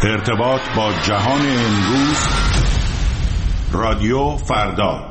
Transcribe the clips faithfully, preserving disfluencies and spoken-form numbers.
ارتباط با جهان امروز، رادیو فردا.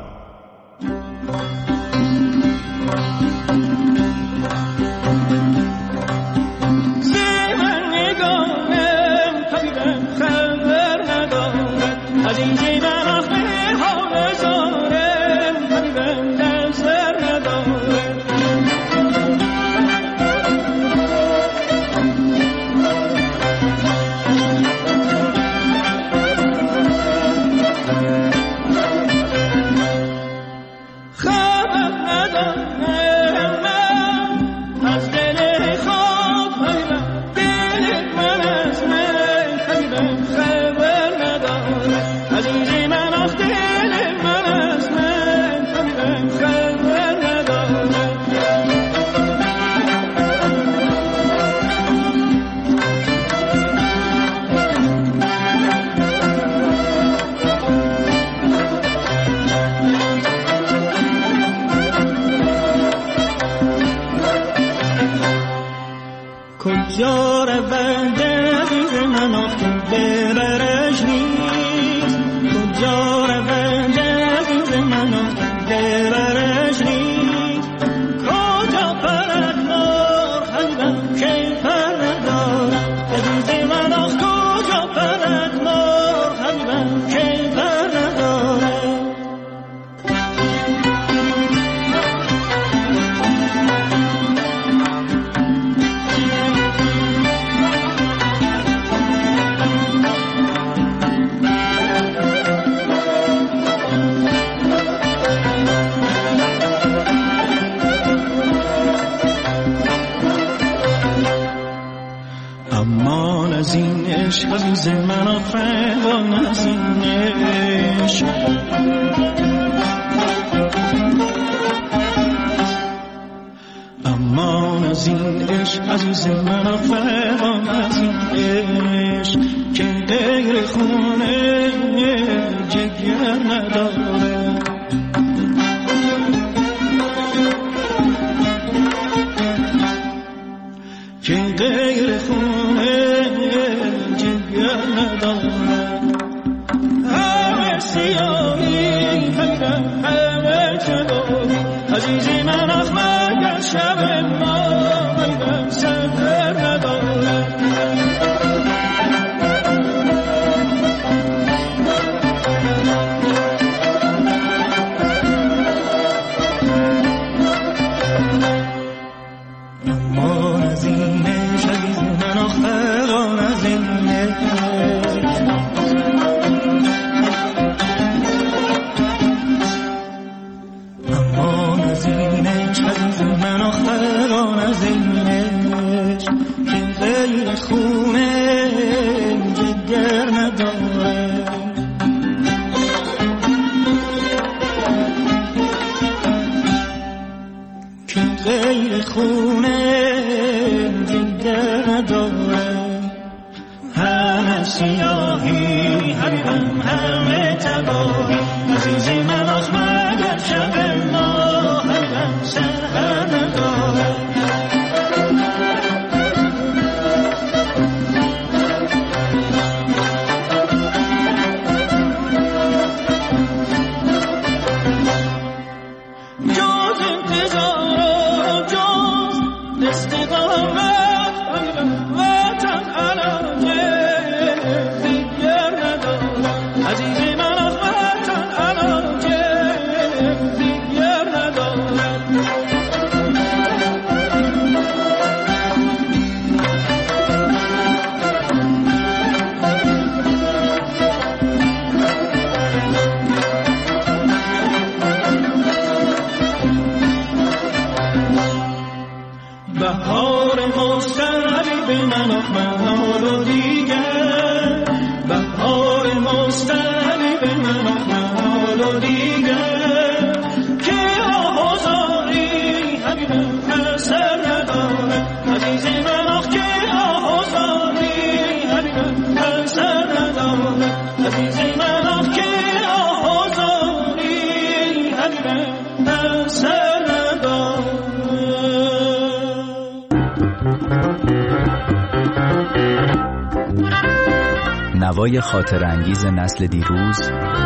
نوای خاطرانگیز نسل دیروز،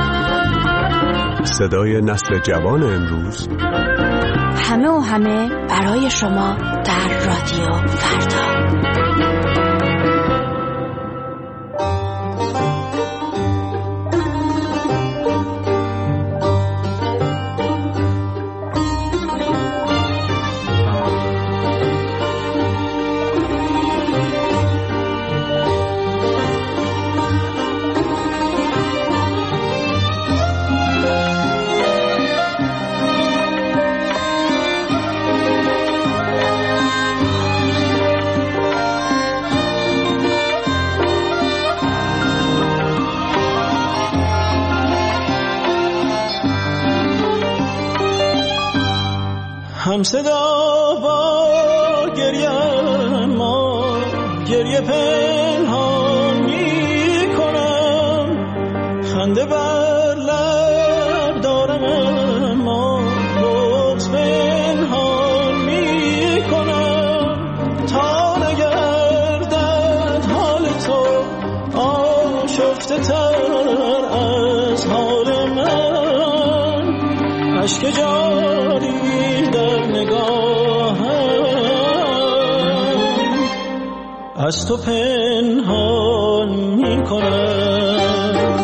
صدای نسل جوان امروز، همه و همه برای شما در رادیو فردا. هم صدا با گریه ما گریه پنهان می کنم، خنده بر لب دارم اما بغض پنهان می کنم، تا نگردد حال تو آشفته تر از حال من، اشک جاری در نگاهم از تو پنهان می کنم.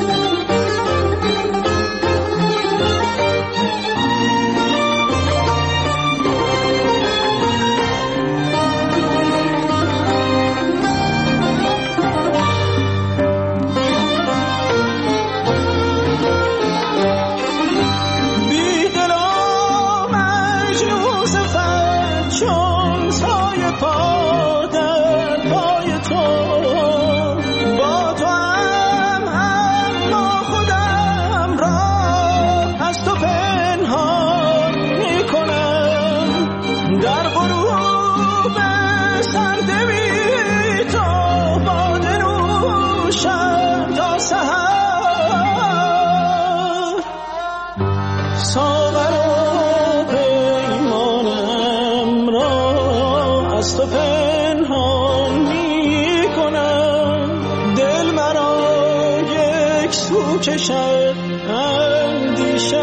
کشد اندیشه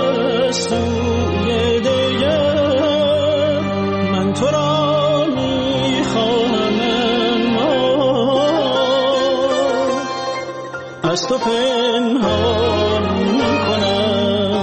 سوی دیگر، من تو را میخواهم اما از تو پنهان میکنم.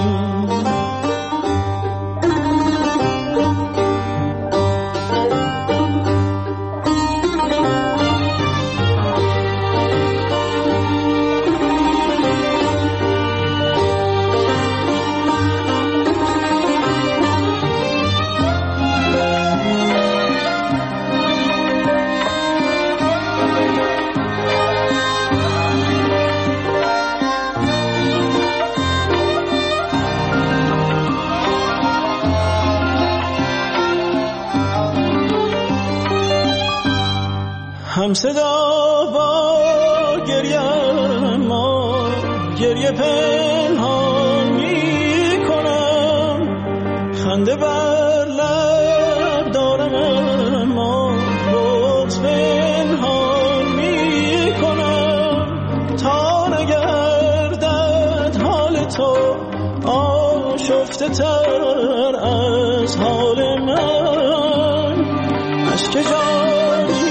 هم صدا با گریه ما گریه پنهان می کنم، خنده بر لب دارم اما بغض پنهان می کنم، تا نگردد حال تو آشفته تر از حال من، اشک جاری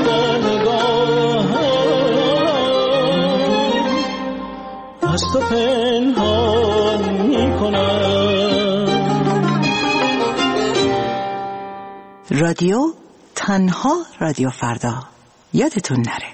از تو پنهان می کنم. رادیو تنها رادیو فردا، یادتون نره.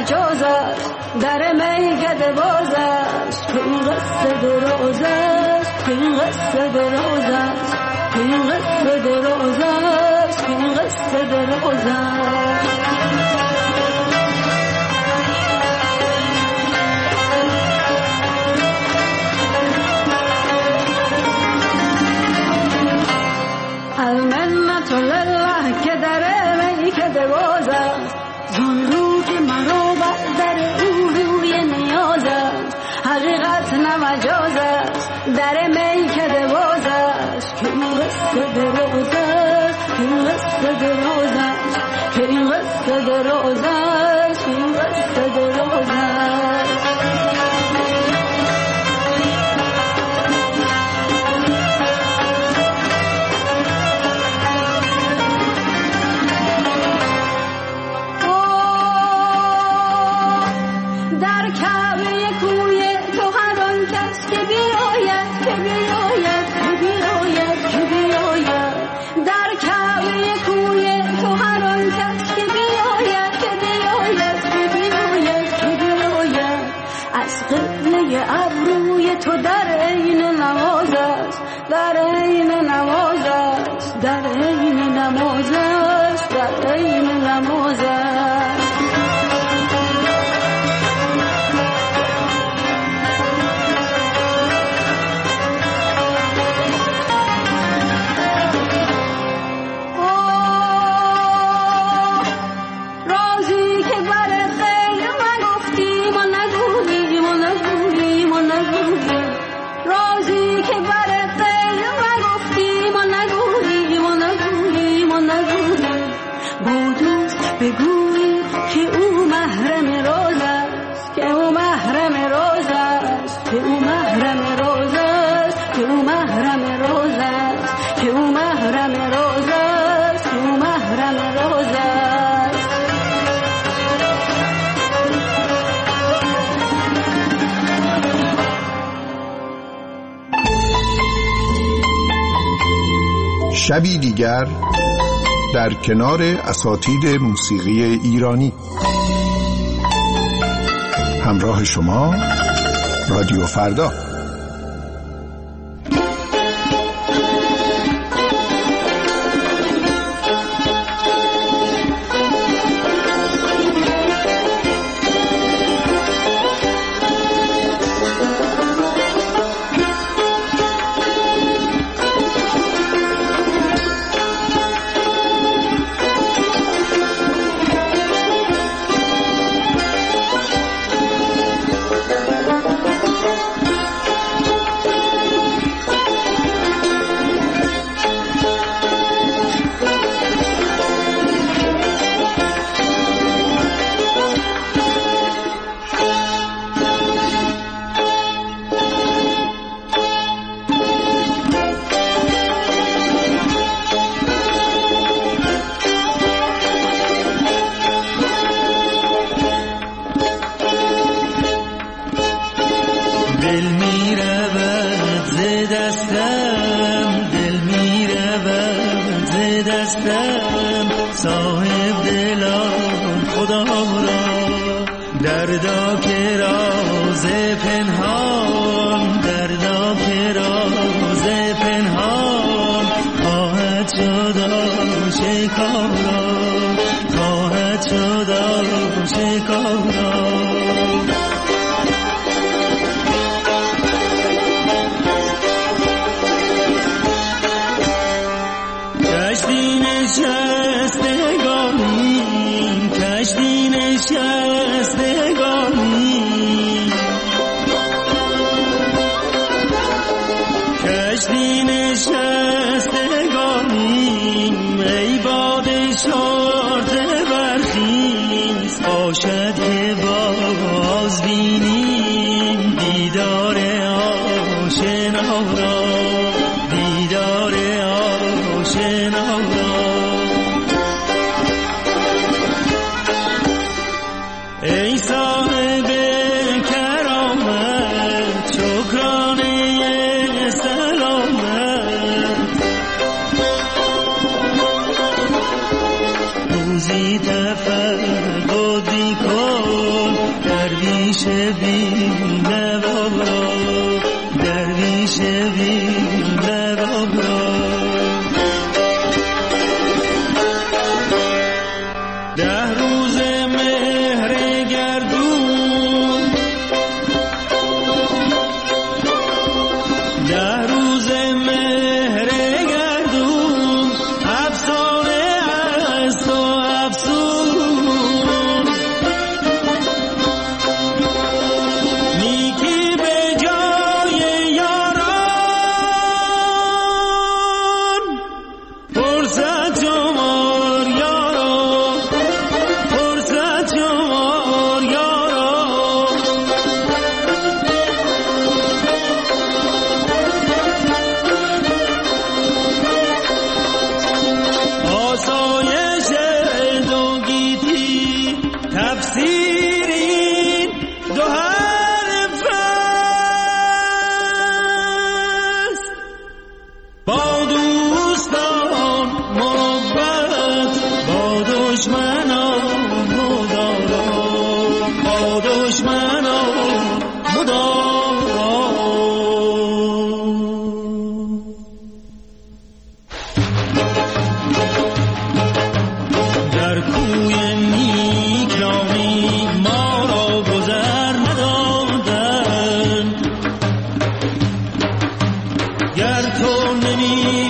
مجاز است، در میکده باز است، که این قصه دراز است، که این قصه دراز است، که این قصه دراز است، که این قصه دراز است. المنت لله که در میکده باز است، زن رو که مرا بر در او روی نیاز است، حقیقت نمجاز است، در میکده باز است، که این قصه دراز است، که این قصه دراز است، که این قصه دراز است، که این قصه دراز است. ابروی تو در عین نماز است، در عین نماز است، در عین نماز است، در عین نماز است. بگویی که او محرم راز است، که او محرم راز است، که او محرم راز است، که او محرم راز است، که او محرم راز است، که او محرم راز است. شبی دیگر در کنار اساتید موسیقی ایرانی. همراه شما رادیو فردا. صاحب دلان خدا را دردا که راز پنهان، دردا که راز پنهان خواهد شد آشکارا، خواهد شد آشکارا. کشتی نشستگانی، کشتی نشستگانی، کشتی نشستگانی، ای باد شارت برخیز، باشد که باز بینیم دیدار آشنا را، دیدار آشنا را. ای صاحب کرامت شکرانه سلامت، روزی تفقدی کن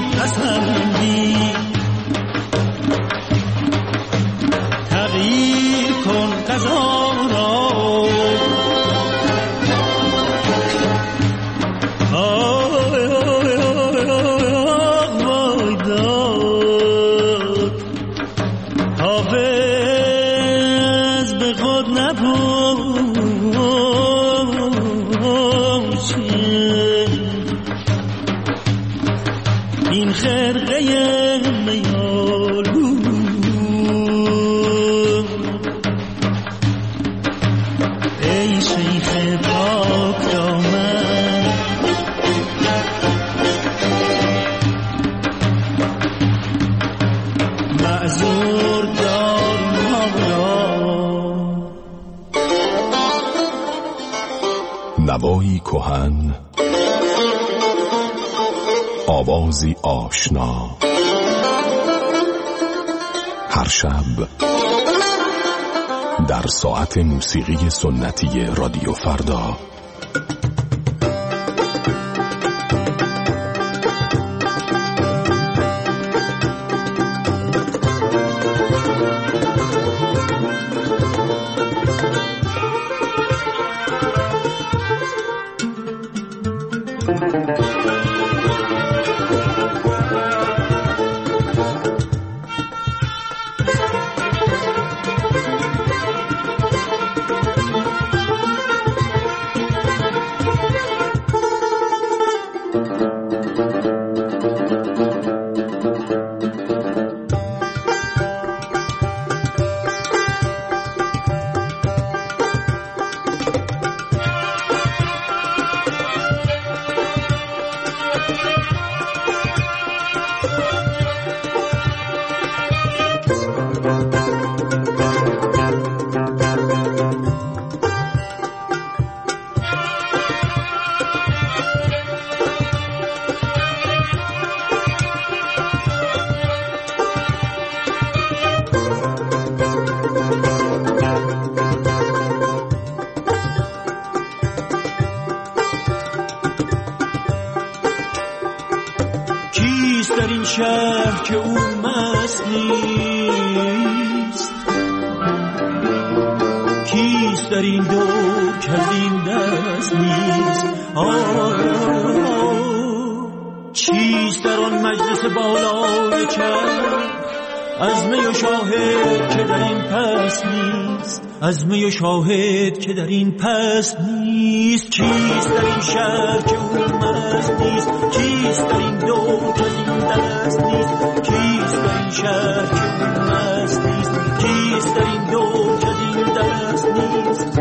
پسندی تغییر کن قضا را آی آی آی آی داد حافظ به خود نپوشه این خرقه میالو ای شیخ پاک دامن معذور دار ما را نوایی کهن، آوازی آشنا، هر شب در ساعت موسیقی سنتی رادیو فردا. شهر که او مست نیست، کیست در این دور که از این دست نیست؟ آه چیست در آن مجلس بالای چرخ از می و شاهد که در این پس نیست؟ از می و شاهد که در این پس نیست. کیست در این شهر که او مست نیست؟ کیست در این دور که از این دست نیست؟ کیست در این شهر که او مست نیست؟ کیست در این دور که از این دست نیست؟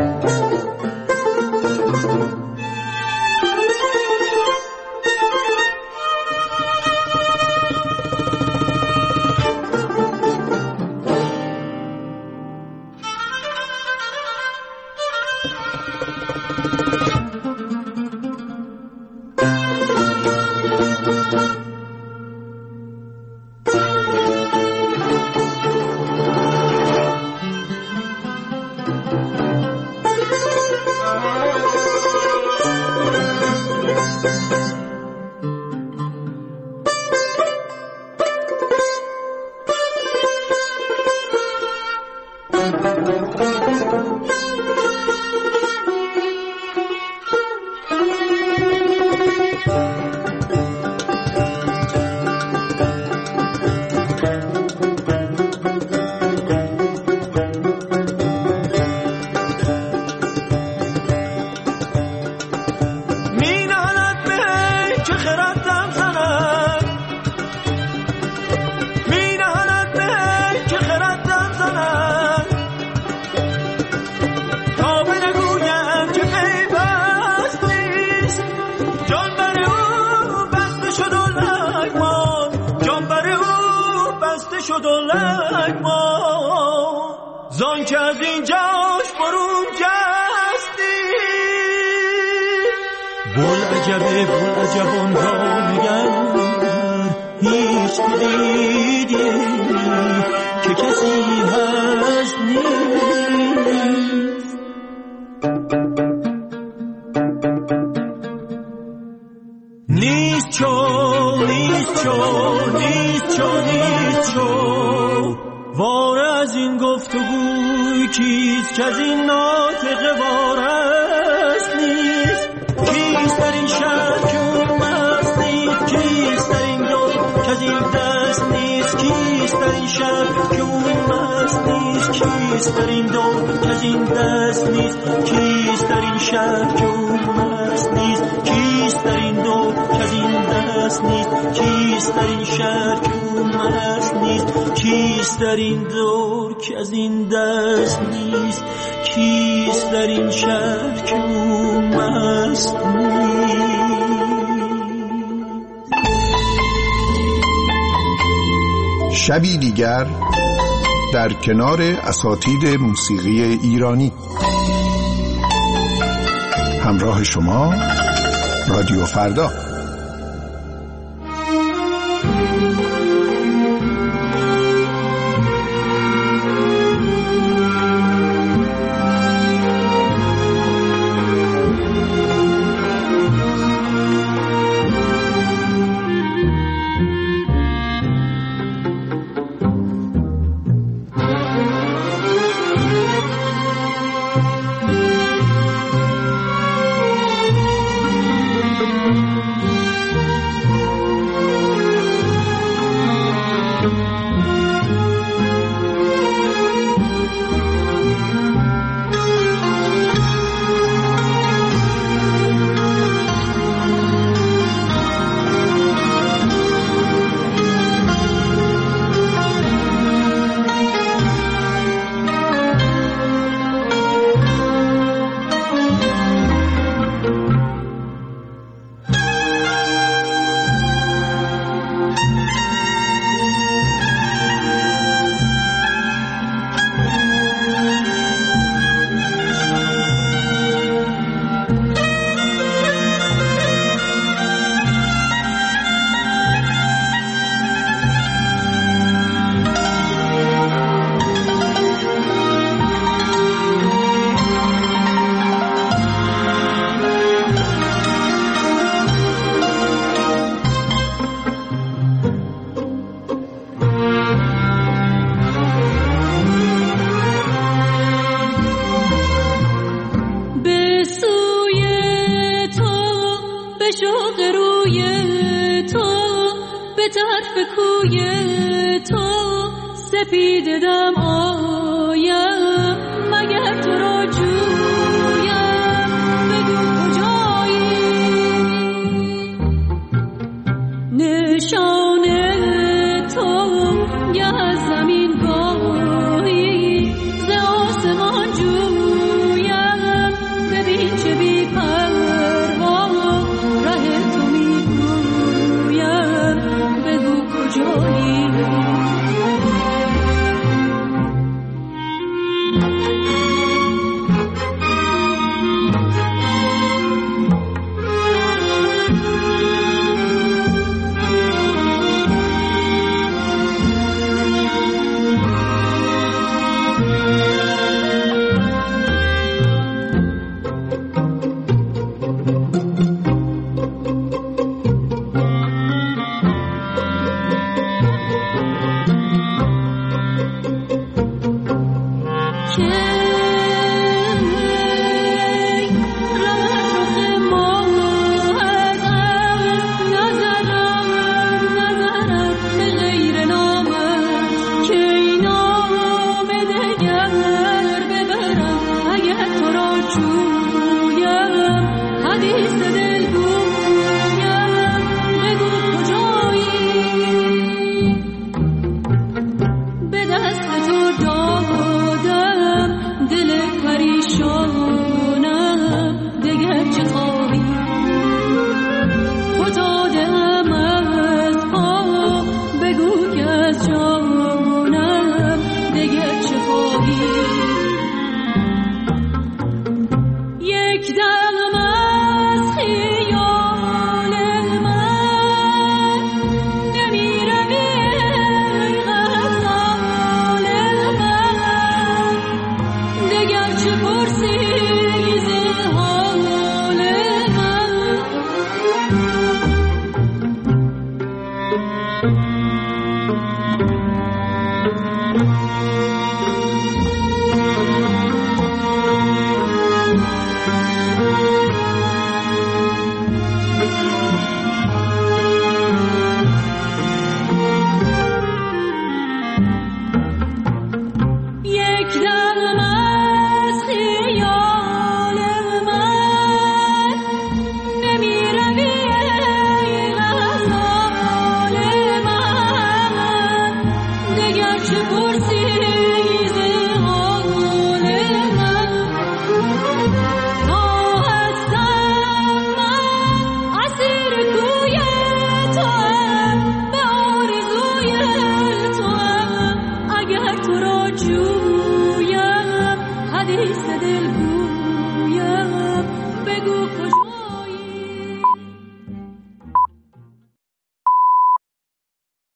زان که از اینجاش برون جستی بول عجبه بول عجبان را نگر هیچ دیدی که کسی هست نیست. نیست چون نیست چون چو نیست چو نیست چو واره از این گفتگوی کیست که از این ناطقه وارست نیست کیست در این شهر که اون مست نیست کیست در این دور که از این دست نیست کیست در این شهر که اون مست نیست کیست در این دور که از این دست نیست کیست در این شهر که اون مست نیست کیست در این دور که از این دست نیست کیست در این شهر که اون مست نیست کیست در این دور که از این دست نیست کیست در این شهر که اون مست نیست. شبی دیگر در کنار اساتید موسیقی ایرانی. همراه شما رادیو فردا. سپید دم آیم مگر تو را جو